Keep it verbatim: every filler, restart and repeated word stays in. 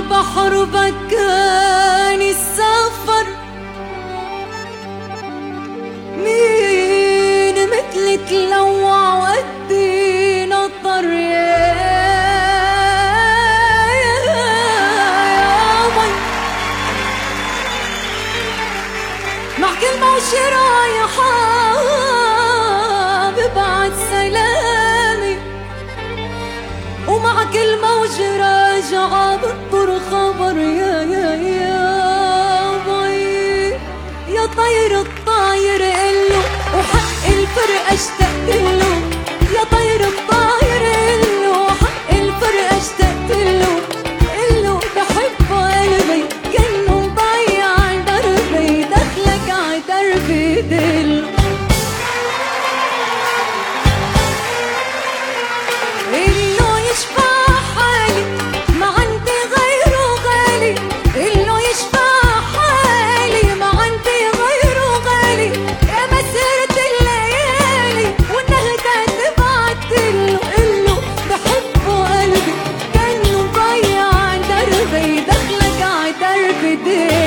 بحر بكاني السفر، مين مثلي تلوع وقدي نطر يا مي، مع كل موجة رايحة ببعت سلامي، ومع كل موجة راجعة بنطر خبر يا يا يا بي. يا طير الطاير قله وحق الفرقة اشتقتله، يا طير الطاير قله وحق الفرقة اشتقتله، قله بحبه قلبي كأنه مضيع دربي، دخلك عدربي دله. دخلك عدربي دله